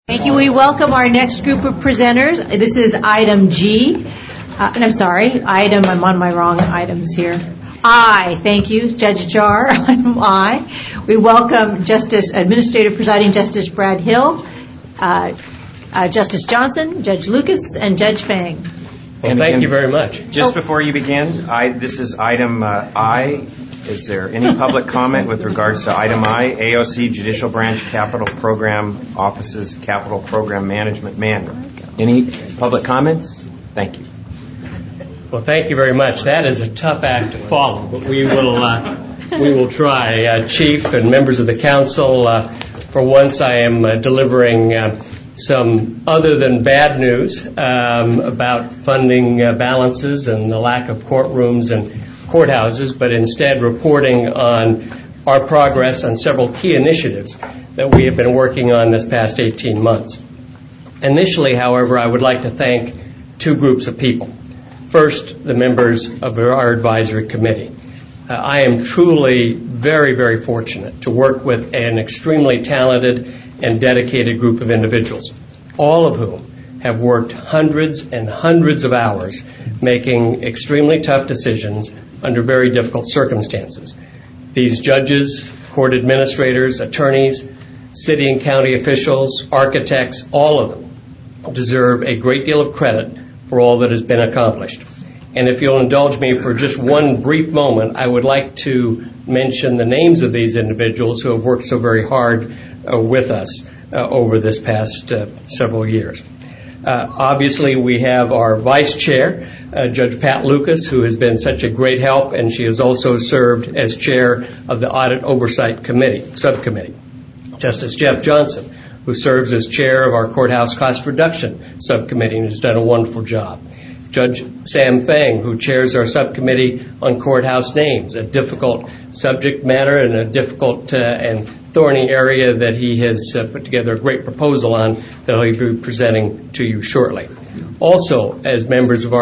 Thank you. We welcome our next group of presenters. This is item G. I'm on my wrong items here. I. Thank you, Judge Jar. Item I. We welcome Administrative Presiding Justice Brad Hill, Justice Johnson, Judge Lucas, and Judge Fang. Well, thank you very much. Just before you begin, this is item I. Is there any public comment with regards to item I, AOC Judicial Branch Capital Program Office's Capital Program Management Manual? Any public comments? Thank you. Well, thank you very much. That is a tough act to follow, but we will try. Chief and members of the council, for once I am delivering some other than bad news about funding balances and the lack of courtrooms and courthouses, but instead reporting on our progress on several key initiatives that we have been working on this past 18 months. Initially, however, I would like to thank two groups of people. First, the members of our advisory committee. I am truly very, very fortunate to work with an extremely talented and dedicated group of individuals, all of whom have worked hundreds and hundreds of hours making extremely tough decisions under very difficult circumstances. These judges, court administrators, attorneys, city and county officials, architects, all of them deserve a great deal of credit for all that has been accomplished. And if you'll indulge me for just one brief moment, I would like to mention the names of these individuals who have worked so very hard with us over this past several years. Obviously, we have our vice chair, Judge Pat Lucas, who has been such a great help, and she has also served as chair of the Audit Oversight Subcommittee. Justice Jeff Johnson, who serves as chair of our Courthouse Cost Reduction Subcommittee and has done a wonderful job. Judge Sam Fang, who chairs our subcommittee on courthouse names, a difficult subject matter and a difficult and thorny area that he has put together a great proposal on that he'll be presenting to you shortly. Also, as members of our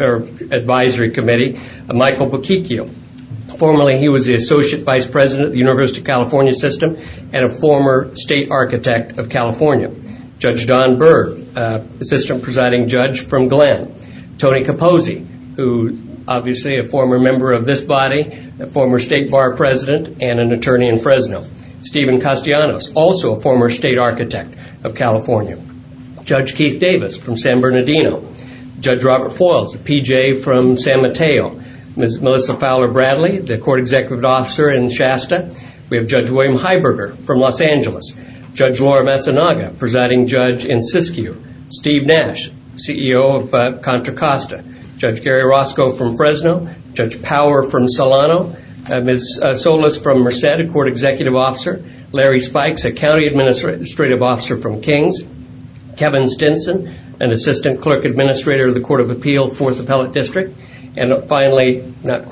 advisory committee, Michael Bochicchio. Formerly, he was the Associate Vice President of the University of California System and a former state architect of California. Judge Don Bird, Assistant Presiding Judge from Glenn. Tony Capozzi, who obviously a former member of this body, a former state bar president, and an attorney in Fresno. Stephen Castellanos, also a former state architect of California. Judge Keith Davis from San Bernardino. Judge Robert Foyles, a PJ from San Mateo. Ms. Melissa Fowler Bradley, the court executive officer in Shasta. We have Judge William Heiberger from Los Angeles. Judge Laura Matsunaga, presiding judge in Siskiyou. Steve Nash, CEO of Contra Costa. Judge Gary Roscoe from Fresno. Judge Power from Solano. Ms. Solis from Merced, a court executive officer. Larry Spikes, a county administrative officer from Kings. Kevin Stinson, an assistant clerk administrator of the Court of Appeal, 4th Appellate District. And finally, Val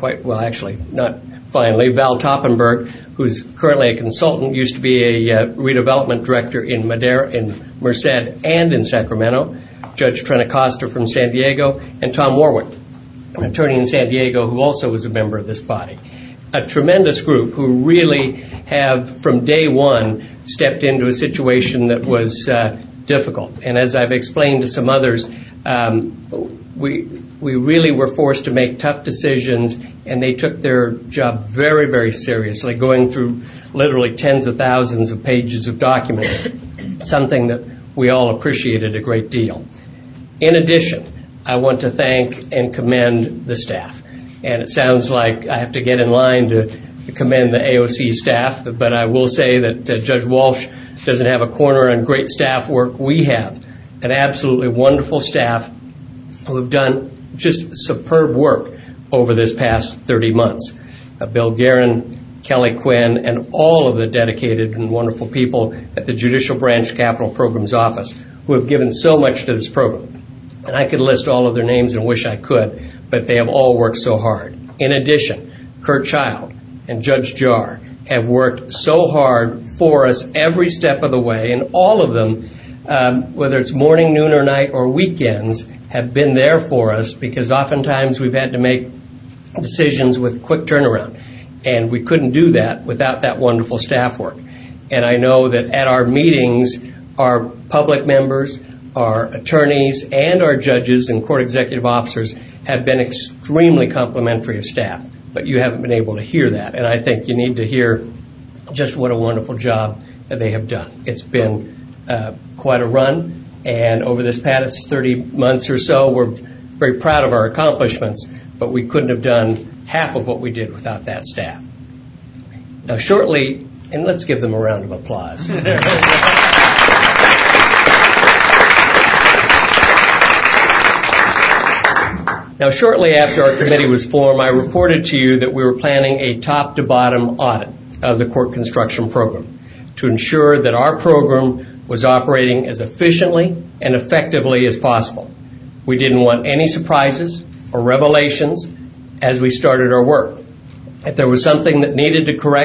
Toppenberg, who's currently a consultant, used to be a redevelopment director in Merced and in Sacramento. Judge Trent Acosta from San Diego, and Tom Warwick, an attorney in San Diego who also was a member of this body. A tremendous group who really have, from day one, stepped into a situation that was difficult. And as I've explained to some others, we really were forced to make tough decisions, and they took their job very, very seriously, going through literally tens of thousands of pages of documents, something that we all appreciated a great deal. In addition, I want to thank and commend the staff. And it sounds like I have to get in line to commend the AOC staff, but I will say that Judge Walsh doesn't have a corner on great staff work. We have an absolutely wonderful staff who have done just superb work over this past 30 months. Bill Guerin, Kelly Quinn, and all of the dedicated and wonderful people at the Judicial Branch Capital Programs Office who have given so much to this program. And I could list all of their names and wish I could, but they have all worked so hard. In addition, Kurt Child and Judge Jar have worked so hard for us every step of the way, and all of them, whether it's morning, noon, or night, or weekends, have been there for us because oftentimes we've had to make decisions with quick turnaround, and we couldn't do that without that wonderful staff work. And I know that at our meetings, Our public members, our attorneys, and our judges and court executive officers have been extremely complimentary of staff, but you haven't been able to hear that. And I think you need to hear just what a wonderful job that they have done. It's been quite a run, and over this past 30 months or so, we're very proud of our accomplishments, but we couldn't have done half of what we did without that staff. Now, shortly, and let's give them a round of applause. Now, shortly after our committee was formed, I reported to you that we were planning a top-to-bottom audit of the court construction program to ensure that our program was operating as efficiently and effectively as possible. We didn't want any surprises or revelations as we started our work. If there was something that needed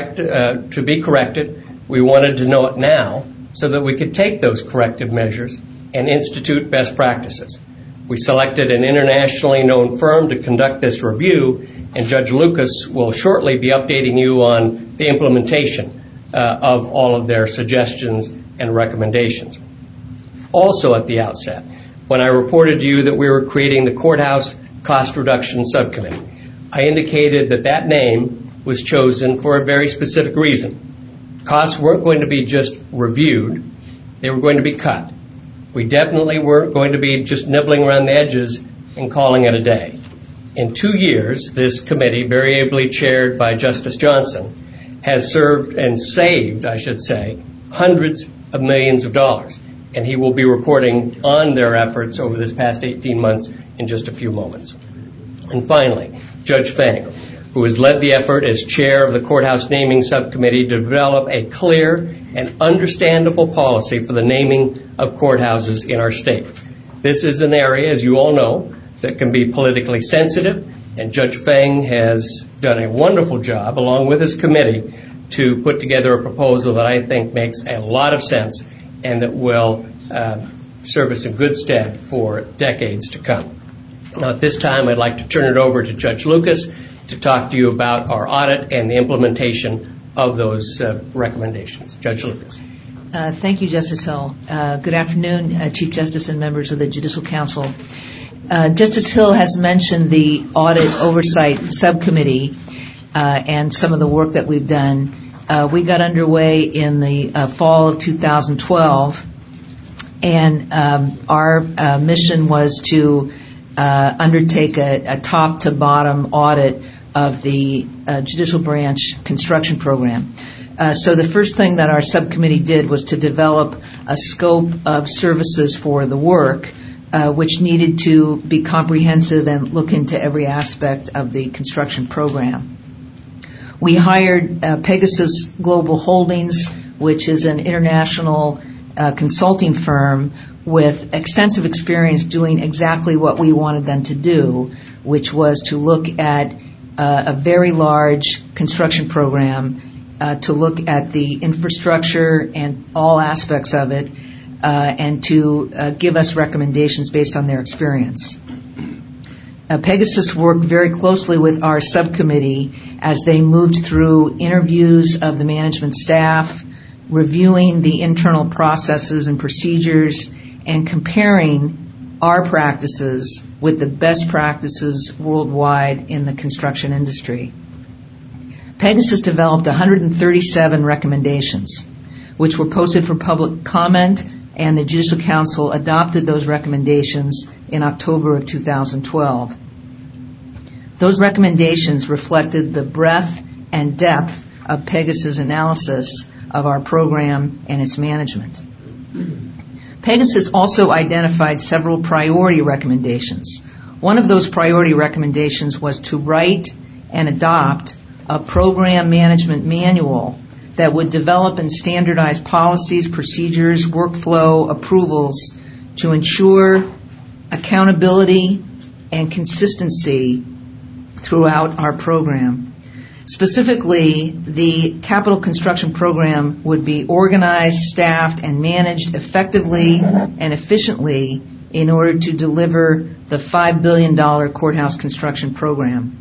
to be corrected, we wanted to know it now so that we could take those corrective measures and institute best practices. We selected an internationally known firm to conduct this review, and Judge Lucas will shortly be updating you on the implementation of all of their suggestions and recommendations. Also at the outset, when I reported to you that we were creating the Courthouse Cost Reduction Subcommittee, I indicated that that name was chosen for a very specific reason. Costs weren't going to be just reviewed, they were going to be cut. We definitely weren't going to be just nibbling around the edges and calling it a day. In 2 years, this committee, very ably chaired by Justice Johnson, has served and saved, I should say, hundreds of millions of dollars. And he will be reporting on their efforts over this past 18 months in just a few moments. And finally, Judge Fang, who has led the effort as chair of the Courthouse Naming Subcommittee to develop a clear and understandable policy for the naming of courthouses in our state. This is an area, as you all know, that can be politically sensitive, and Judge Fang has done a wonderful job, along with his committee, to put together a proposal that I think makes a lot of sense and that will serve us in good stead for decades to come. Now, at this time, I'd like to turn it over to Judge Lucas to talk to you about our audit and the implementation of those recommendations. Judge Lucas. Thank you, Justice Hill. Good afternoon, Chief Justice and members of the Judicial Council. Justice Hill has mentioned the Audit Oversight Subcommittee and some of the work that we've done. We got underway in the fall of 2012, and our mission was to undertake a top-to-bottom audit of the judicial branch construction program. So the first thing that our subcommittee did was to develop a scope of services for the work, which needed to be comprehensive and look into every aspect of the construction program. We hired Pegasus Global Holdings, which is an international consulting firm with extensive experience doing exactly what we wanted them to do, which was to look at a very large construction program, to look at the infrastructure and all aspects of it, and to give us recommendations based on their experience. Pegasus worked very closely with our subcommittee as they moved through interviews of the management staff, reviewing the internal processes and procedures, and comparing our practices with the best practices worldwide in the construction industry. Pegasus developed 137 recommendations, which were posted for public comment, and the Judicial Council adopted those recommendations in October of 2012. Those recommendations reflected the breadth and depth of Pegasus' analysis of our program and its management. Pegasus also identified several priority recommendations. One of those priority recommendations was to write and adopt a program management manual that would develop and standardize policies, procedures, workflow, approvals to ensure accountability and consistency throughout our program. Specifically, the capital construction program would be organized, staffed, and managed effectively and efficiently in order to deliver the $5 billion courthouse construction program.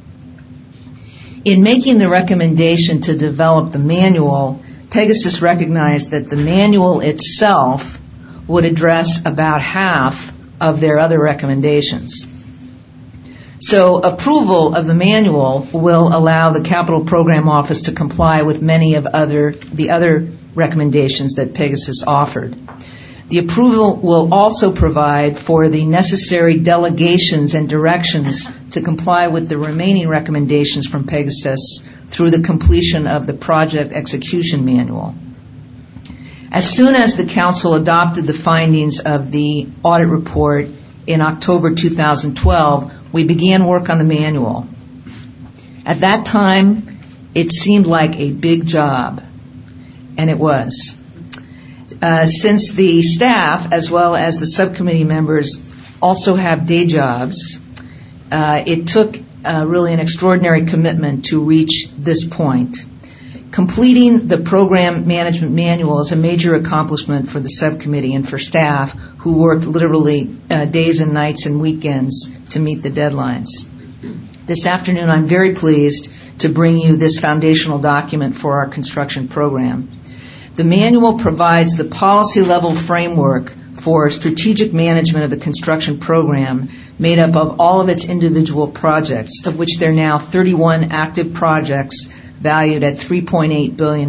In making the recommendation to develop the manual, Pegasus recognized that the manual itself would address about half of their other recommendations. So approval of the manual will allow the Capital Program Office to comply with many of the other recommendations that Pegasus offered. The approval will also provide for the necessary delegations and directions to comply with the remaining recommendations from Pegasus through the completion of the project execution manual. As soon as the Council adopted the findings of the audit report in October 2012, we began work on the manual. At that time, it seemed like a big job, and it was. Since the staff, as well as the subcommittee members, also have day jobs, it took really an extraordinary commitment to reach this point. Completing the program management manual is a major accomplishment for the subcommittee and for staff who worked literally days and nights and weekends to meet the deadlines. This afternoon, I'm very pleased to bring you this foundational document for our construction program. The manual provides the policy-level framework for strategic management of the construction program made up of all of its individual projects, of which there are now 31 active projects valued at $3.8 billion.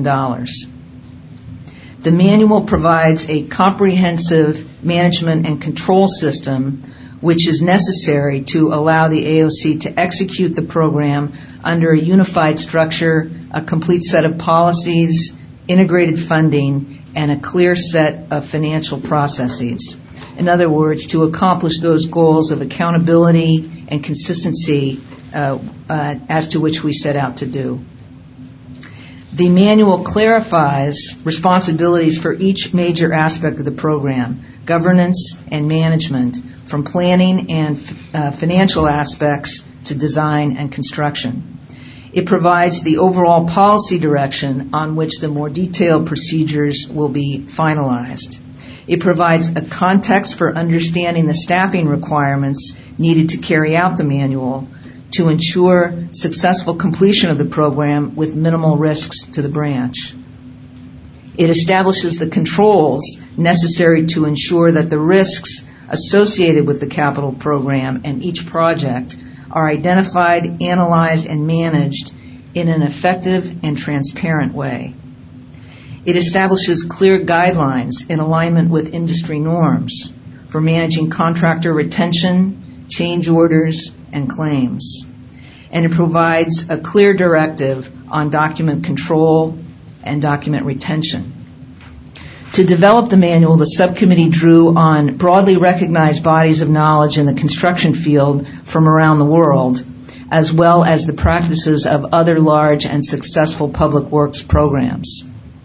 The manual provides a comprehensive management and control system which is necessary to allow the AOC to execute the program under a unified structure, a complete set of policies, integrated funding, and a clear set of financial processes. In other words, to accomplish those goals of accountability and consistency as to which we set out to do. The manual clarifies responsibilities for each major aspect of the program, governance and management, from planning and financial aspects to design and construction. It provides the overall policy direction on which the more detailed procedures will be finalized. It provides a context for understanding the staffing requirements needed to carry out the manual to ensure successful completion of the program with minimal risks to the branch. It establishes the controls necessary to ensure that the risks associated with the capital program and each project are identified, analyzed, and managed in an effective and transparent way. It establishes clear guidelines in alignment with industry norms for managing contractor retention, change orders, and claims. And it provides a clear directive on document control and document retention. To develop the manual, the subcommittee drew on broadly recognized bodies of knowledge in the construction field from around the world, as well as the practices of other large and successful public works programs.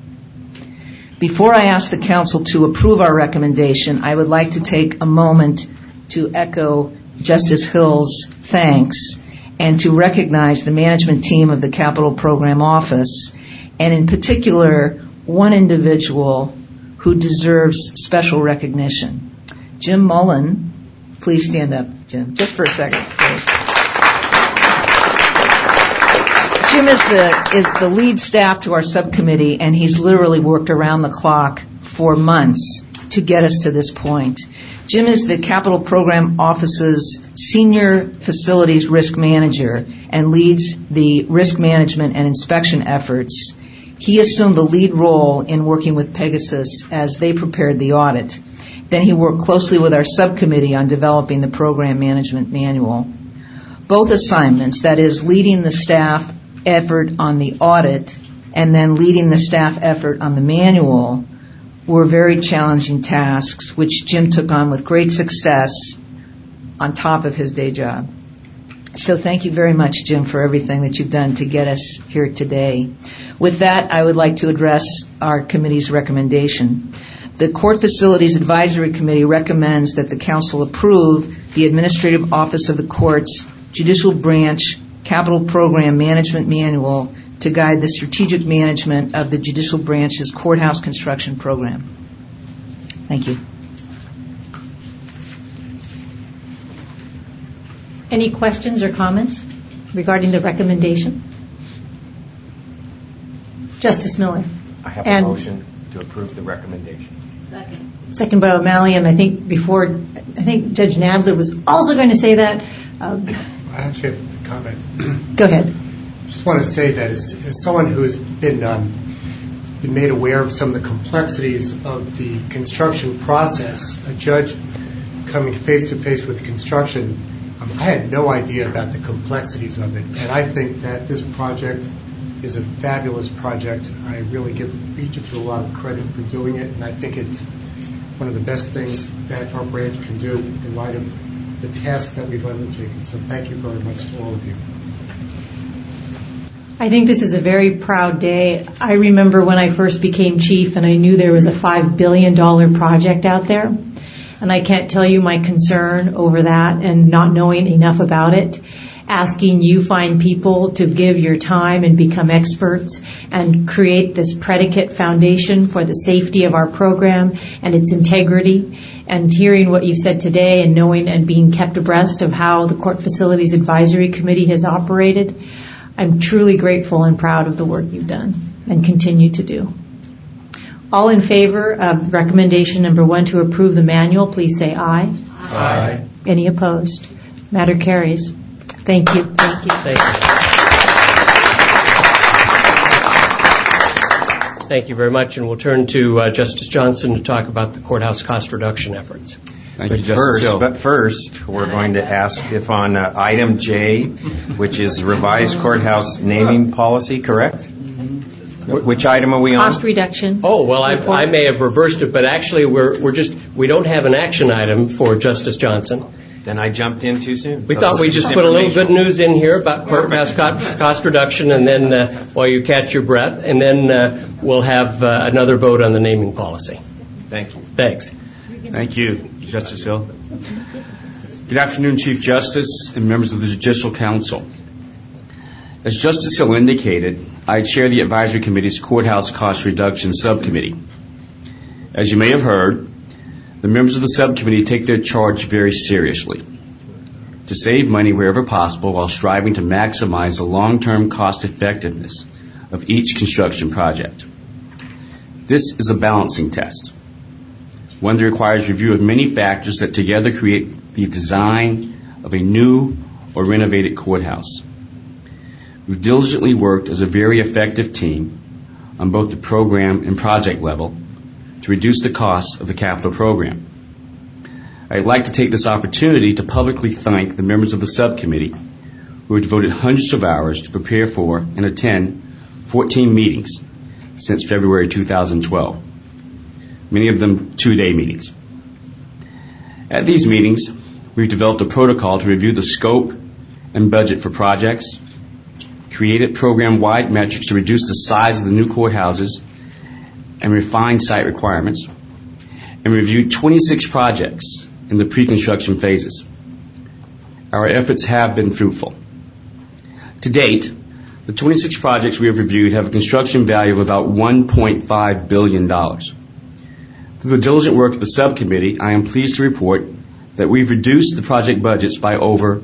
Before I ask the Council to approve our recommendation, I would like to take a moment to echo Justice Hill's thanks and to recognize the management team of the Capital Program Office, and in particular, one individual who deserves special recognition. Jim Mullen, please stand up, Jim, just for a second, please. Jim is the lead staff to our subcommittee, and he's literally worked around the clock for months to get us to this point. Jim is the Capital Program Office's Senior Facilities Risk Manager and leads the risk management and inspection efforts. He assumed the lead role in working with Pegasus as they prepared the audit. Then he worked closely with our subcommittee on developing the program management manual. Both assignments, that is, leading the staff effort on the audit and then leading the staff effort on the manual, were very challenging tasks, which Jim took on with great success on top of his day job. So thank you very much, Jim, for everything that you've done to get us here today. With that, I would like to address our committee's recommendation. The Court Facilities Advisory Committee recommends that the Council approve the Administrative Office of the Court's Judicial Branch Capital Program Management Manual to guide the strategic management of the Judicial Branch's courthouse construction program. Thank you. Any questions or comments regarding the recommendation? Justice Miller. I have a motion to approve the recommendation. Second. Second by O'Malley, and I think Judge Nadler was also going to say that. I actually have a comment. Go ahead. I just want to say that as someone who has been made aware of some of the complexities of the construction process, a judge coming face to face with construction, I had no idea about the complexities of it, and I think that this project is a fabulous project. I really give Egypt a lot of credit for doing it, and I think it's one of the best things that our branch can do in light of the task that we've undertaken. So thank you very much to all of you. I think this is a very proud day. I remember when I first became chief and I knew there was a $5 billion project out there. And I can't tell you my concern over that and not knowing enough about it. Asking you fine people to give your time and become experts and create this predicate foundation for the safety of our program and its integrity. And hearing what you've said today and knowing and being kept abreast of how the Court Facilities Advisory Committee has operated, I'm truly grateful and proud of the work you've done and continue to do. All in favor of recommendation number 1 to approve the manual, please say aye. Aye. Any opposed? Matter carries. Thank you. Thank you. Thank you. Thank you very much, and we'll turn to Justice Johnson to talk about the courthouse cost reduction efforts. Thank you, Justice Hill. But first, we're going to ask if on item J, which is revised courthouse naming policy, correct? Which item are we on? Cost reduction. Oh, well, I may have reversed it, but actually we don't have an action item for Justice Johnson. Then I jumped in too soon. We thought we'd just put a little good news in here about courthouse cost reduction, and then while you catch your breath, and then we'll have another vote on the naming policy. Thank you. Thanks. Thank you, Justice Hill. Good afternoon, Chief Justice and members of the Judicial Council. As Justice Hill indicated, I chair the Advisory Committee's Courthouse Cost Reduction Subcommittee. As you may have heard, the members of the subcommittee take their charge very seriously to save money wherever possible while striving to maximize the long-term cost effectiveness of each construction project. This is a balancing test, one that requires review of many factors that together create the design of a new or renovated courthouse. We've diligently worked as a very effective team on both the program and project level to reduce the costs of the capital program. I'd like to take this opportunity to publicly thank the members of the subcommittee who have devoted hundreds of hours to prepare for and attend 14 meetings since February 2012, many of them 2-day meetings. At these meetings, we've developed a protocol to review the scope and budget for projects, created program-wide metrics to reduce the size of the new courthouses and refine site requirements, and reviewed 26 projects in the pre-construction phases. Our efforts have been fruitful. To date, the 26 projects we have reviewed have a construction value of about $1.5 billion. Through the diligent work of the subcommittee, I am pleased to report that we've reduced the project budgets by over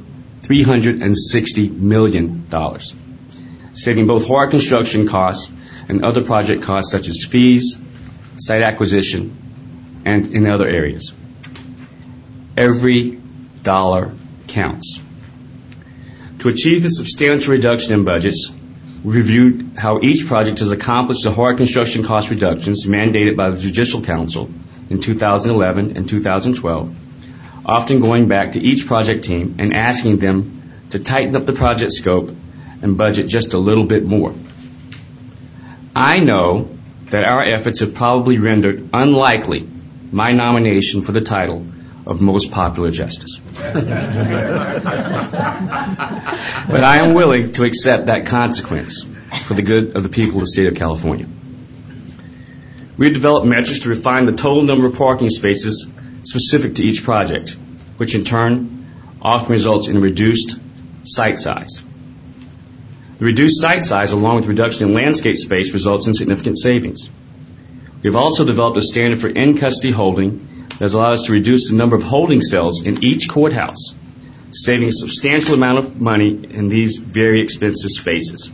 $360 million, saving both hard construction costs and other project costs such as fees, site acquisition, and in other areas. Every dollar counts. To achieve the substantial reduction in budgets, we reviewed how each project has accomplished the hard construction cost reductions mandated by the Judicial Council in 2011 and 2012, often going back to each project team and asking them to tighten up the project scope and budget just a little bit more. I know that our efforts have probably rendered unlikely my nomination for the title of Most Popular Justice. But I am willing to accept that consequence for the good of the people of the state of California. We have developed metrics to refine the total number of parking spaces specific to each project, which in turn often results in reduced site size. The reduced site size, along with reduction in landscape space, results in significant savings. We have also developed a standard for in-custody holding that has allowed us to reduce the number of holding cells in each courthouse, saving a substantial amount of money in these very expensive spaces.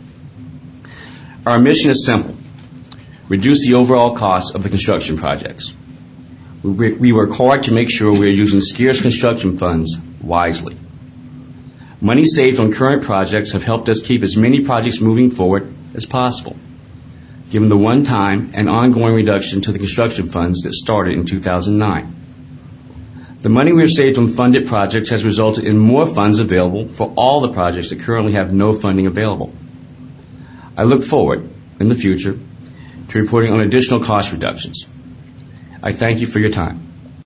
Our mission is simple: reduce the overall cost of the construction projects. We work hard to make sure we are using scarce construction funds wisely. Money saved on current projects have helped us keep as many projects moving forward as possible, given the one-time and ongoing reduction to the construction funds that started in 2009. The money we have saved on funded projects has resulted in more funds available for all the projects that currently have no funding available. I look forward, in the future, to reporting on additional cost reductions. I thank you for your time.